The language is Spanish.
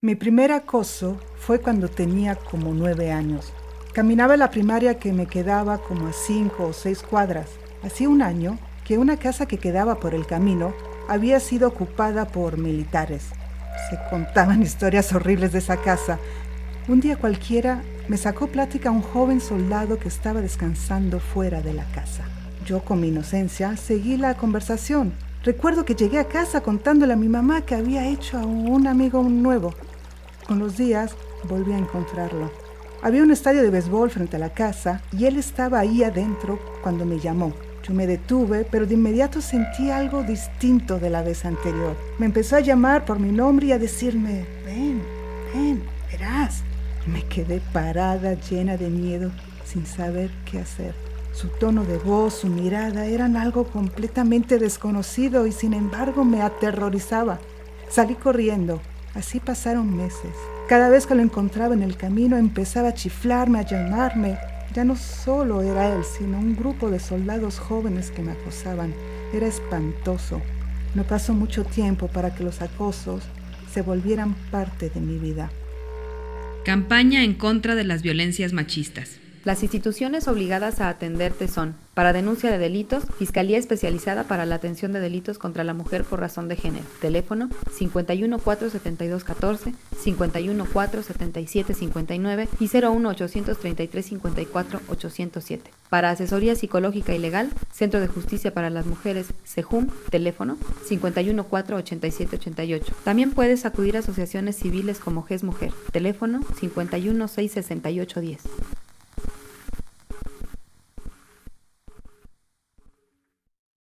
Mi primer acoso fue cuando tenía como 9 años. Caminaba a la primaria que me quedaba como a 5 o 6 cuadras. Hacía un año que una casa que quedaba por el camino había sido ocupada por militares. Se contaban historias horribles de esa casa. Un día cualquiera me sacó plática un joven soldado que estaba descansando fuera de la casa. Yo, con mi inocencia, seguí la conversación. Recuerdo que llegué a casa contándole a mi mamá que había hecho a un amigo nuevo. Con los días volví a encontrarlo. Había un estadio de béisbol frente a la casa y él estaba ahí adentro cuando me llamó. Yo me detuve, pero de inmediato sentí algo distinto de la vez anterior. Me empezó a llamar por mi nombre y a decirme, ven, verás. Me quedé parada, llena de miedo, sin saber qué hacer. Su tono de voz, su mirada eran algo completamente desconocido y sin embargo me aterrorizaba. Salí corriendo. Así pasaron meses. Cada vez que lo encontraba en el camino empezaba a chiflarme, a llamarme. Ya no solo era él, sino un grupo de soldados jóvenes que me acosaban. Era espantoso. No pasó mucho tiempo para que los acosos se volvieran parte de mi vida. Campaña en contra de las violencias machistas. Las instituciones obligadas a atenderte son: para denuncia de delitos, Fiscalía Especializada para la Atención de Delitos contra la Mujer por Razón de Género. Teléfono 51 472 14, 51 477 59 y 01 833 54 807. Para asesoría psicológica y legal, Centro de Justicia para las Mujeres, CEJUM, teléfono 51 4 87 88. También puedes acudir a asociaciones civiles como GES Mujer, teléfono 51 6 68 10.